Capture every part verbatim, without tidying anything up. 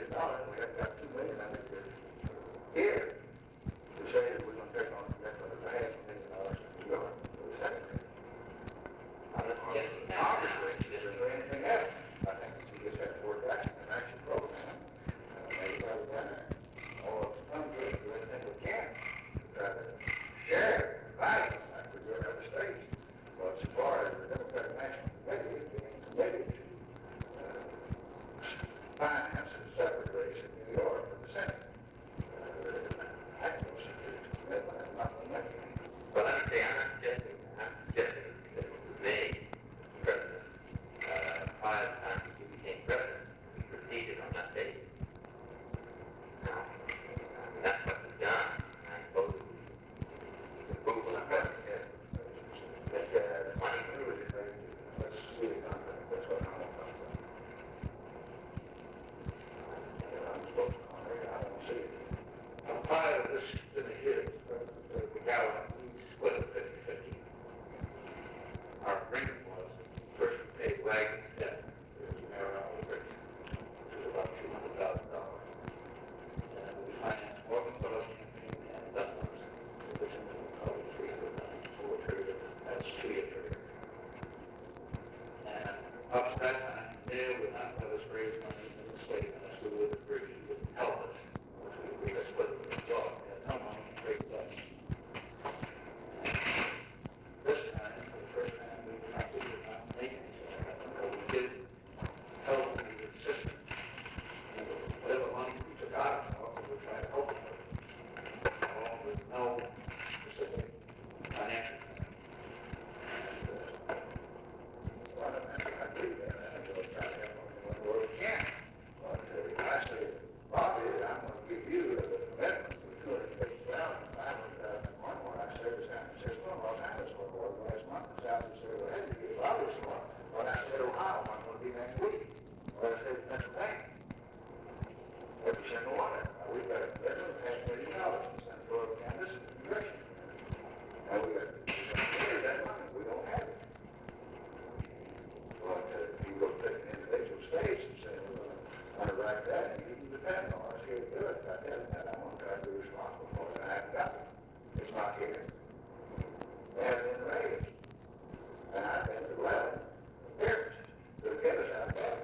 million dollars, we have got two million of it here. To say that we're going to take on commitment of a half a million dollars to New York for the secretary. Obviously, if there's anything else, I think that you just have to work action and action program. Uh, maybe rather than all of the funds we do anything we can to try to share value like we do in other states. But as far as the Democratic National Committee is being committed to uh, finance a separate race in New York for the Senate, uh, I don't see the commitment is not going to make it. Well, I'm saying, I'm suggesting, I'm suggesting that it was made president uh, by the time he became president, he proceeded on that date. Now, I mean, that's what was done. I suppose it was the approval of president. Yeah. But uh, the money through it, let's see the contract. That's what I want to talk about. And I'm supposed to call it. I don't see it. I'm tired of this in the years. The, the Gallup, we split it fifty fifty. Our agreement was first we paid wagon step. It was Mariano Rich, which was about two hundred thousand dollars. And we financed Morgan Phillips campaign and Dunlop's, which is probably three hundred million for a period of, that's two year period. And up to that time, they would not let us raise money in the state unless we would agree, he would help us. Which we agreed to split with the job. We had no money to raise that. This time, for the first time, we were not, we were not making anything. But we did help the system. And whatever money we took out of it, we would try to help it. All with no specific financial plan. And, uh, well, I agree with that. I really try to help them where we can. But uh, I say, Bobby, I'm going to give you the commitment for two hundred fifty thousand, five hundred thousand. One more, I said, is San Francisco, Los Angeles, for the last month. The South said, well, hey, you give Bobby's one. When I said Ohio, I'm going to be next week. Well, I said Pennsylvania. Every single one of them. Now, we've got a commitment of half a million dollars to San Florida, Kansas, and New Jersey. Now, we got to hear that money. We don't have it. But uh, if you go to the individual states and say, we're going to underwrite that, and you can depend on us here to do it. I tell you that I'm going to try to be responsible for it, and I haven't got it. It's not here. They haven't been raised. And I've been to eleven appearances to get us out of that.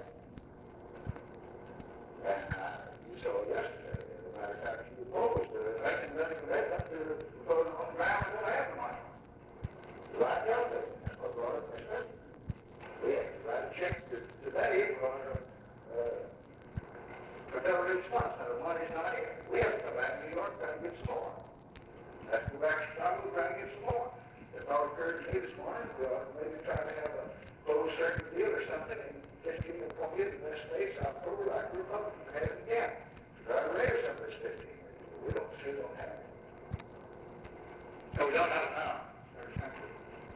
And uh, you saw yesterday, as a matter of fact, you proposed to it. I didn't really commit up to proposing on the ground, we don't have the money. So I tell them, that's what brought up this thing. We had to write a check to, today for uh, for Delaware response. Now, the money's not here. We have to come back to New York, try to get some more. Have to go back to Chicago, try to get some more. If all occurred to you this morning, we'll maybe try to have a closed circuit deal or something and just keep it from you to the states, October, like Republicans have it again. Try to raise some of this fifteen million. We don't, still don't have it. So we don't have it now. Very simple.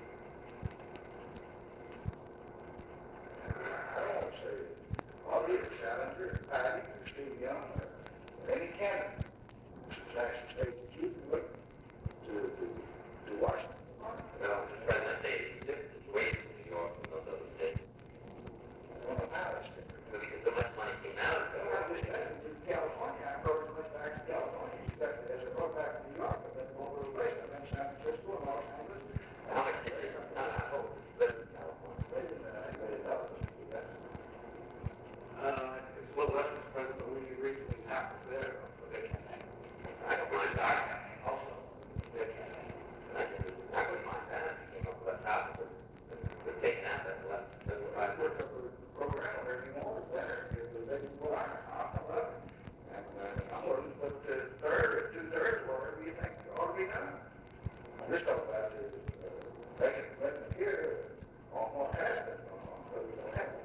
I don't want to say all either Salinger, Patty, or Steve Young, or any candidate. This is actually state that you can look to, to, to Washington. Well, the president said it's a different situation in New York than those other states. Well, now it's different. Because so much money came out of it. Well, I just had to California. I brought it much back to California. You got it as I brought back to New York, but then all over the place. I've been in San Francisco and Los Angeles. How much did they come out? I hope it's split in California. Wait a minute, I made it up. Uh, it's a little less than President Louis recently happened there for their campaign. I don't mind our campaign also. Their campaign. I I wouldn't mind that. You know, less out of it. But taking out that less. That's what I I worked up with the program where you want it better. It was making more iron. I love it. And uh, I'm willing to put the third or two-thirds, whatever you think ought to be done. I'm just talking about the uh, making a commitment here on what happened, on what we don't have.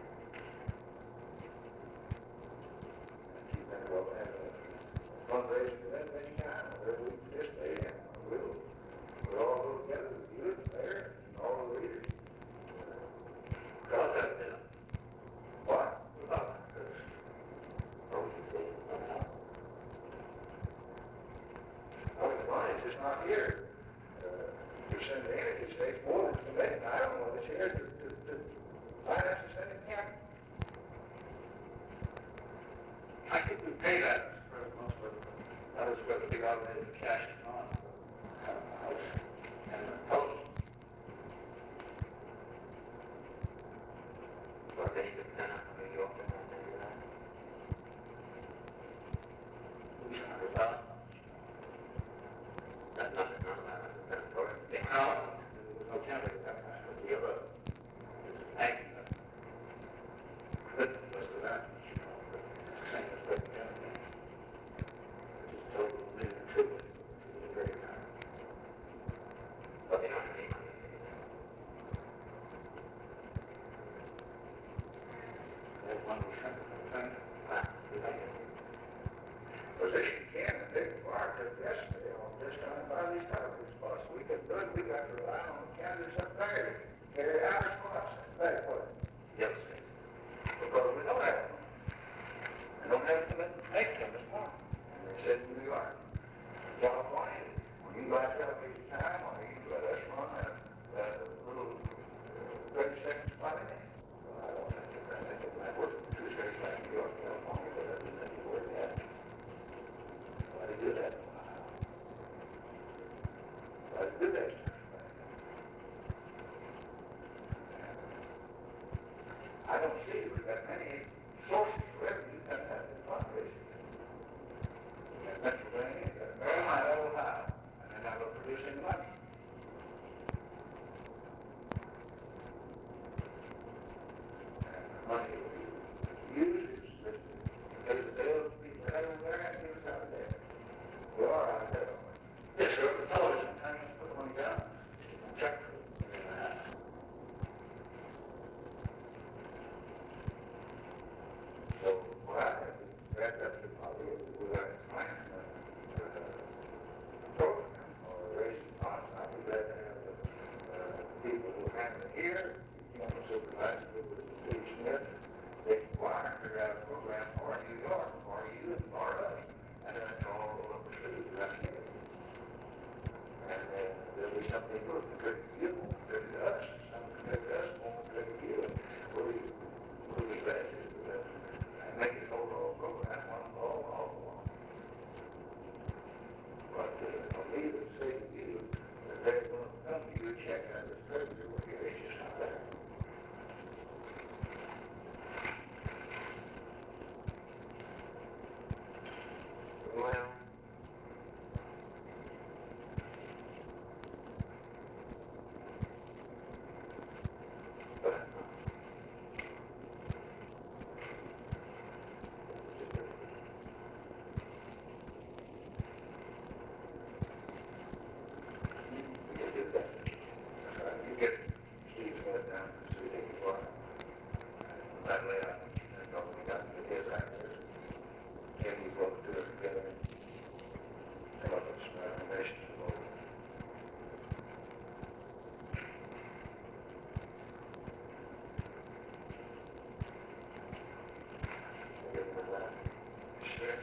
And keep that well have a fundraising event anytime, whatever we participate in. We'll, we'll all go together, the youth, the mayor, and all the leaders. Cause that been. What? About this. Oh, you see. I mean, the money's just not here. Uh, to send the energy states more than committed. I don't know if it's here to, to, to finance the Senate campaign. I we pay that for the most part. That is where the big outlay of cash is on. Uh, house and the post. Well, they depend on New York and on New York. Two hundred thousand. That's nothing, none of that is mandatory. They No, there's no counter to that. That's what the other, it's bank. But most of that, you know, same as what the other thing. Just told them to leave it to it. It was a great time. But they don't have any money. That one was sent to the thing. Ah, Was it in Canada, they marked it yesterday on this time by these television spots. We could do it, we got to rely on Canada's up there. Carry out our spots, pay for it. yes, Because we don't have them. We don't have them to make them this morning. And they said in New York, California, when you guys have a big time, or you let us run that, that little thirty second spot in it. Well, I don't think that, I think it might work two states like New York, California, but that doesn't make it work yet. Why do you do that? Why do you do that? I don't see we've got many sources of revenue that have been fundraising. We've got Pennsylvania, we've got Maryland, Ohio, and they're not producing money. And the money we use is just because the bills people have over there and give us out of there. We are out of there. Yes, sir. The television, time to put the money down. Check for it. So, what I think is that that's the probably we got to plan a program or raising funds. I'd be glad to have the uh, people who handle it here, you know, supervise it with Steve Smith. They can go out and figure out a program for New York, for you, and for us. And then it's all roll up the street. That's it. And uh, there'll be some people who could you, could to us, some could to us, one could to you. We'll be, we'll be glad to do that. Make it overall program, one all, all along. But uh, for me to say to you that they're going to come to you check out this treasury with you, it's just not there. well, But you can do that. That's right. You get Steve Smith down to see if he can work. And that way I think don't we got to get his access. Can we both do it together and come up with some recommendations for both? Give him that. Sure.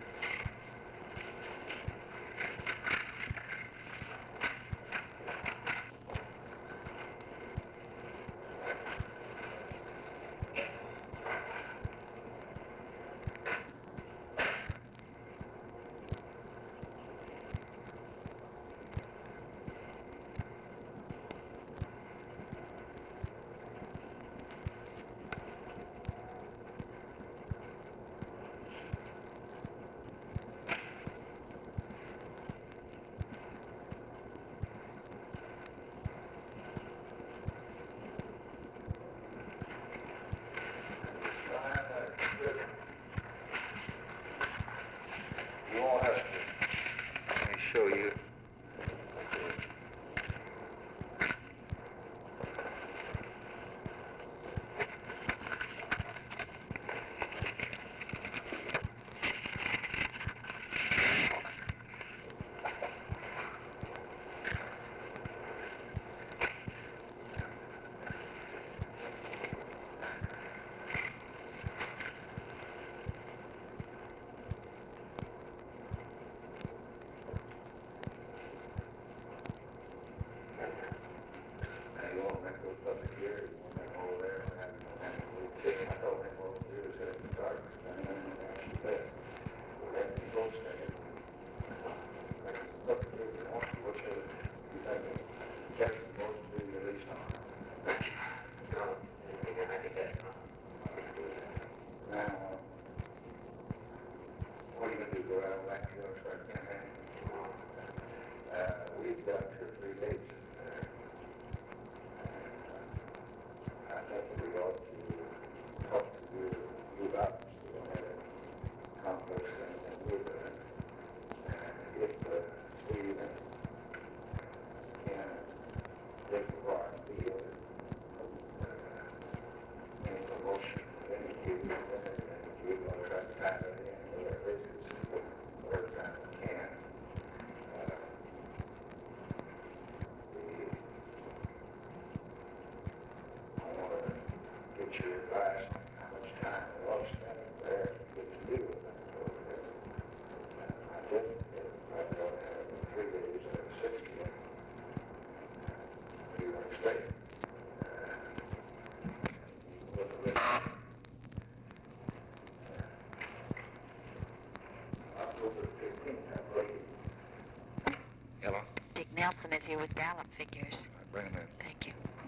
here with Gallup figures. Bring them in. Thank you.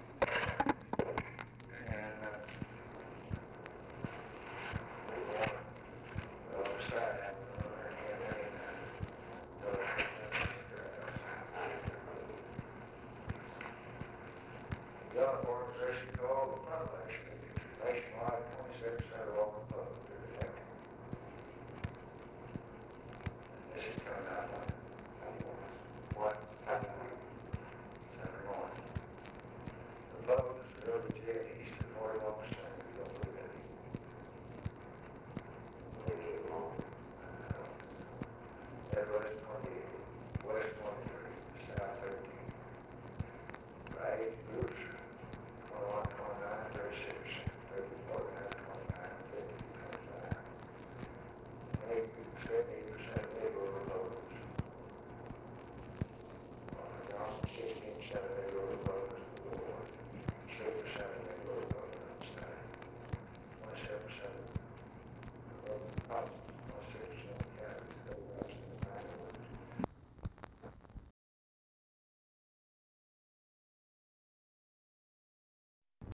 And, uh, we want, the other side, have another, and, uh, the other organization called the public, nationwide, twenty-six percent of all the public are elected. This is coming out like, what? Center North. The Republicans are over to the east of forty-one percent, we don't believe it. Everybody's twenty-eight, west twenty-five.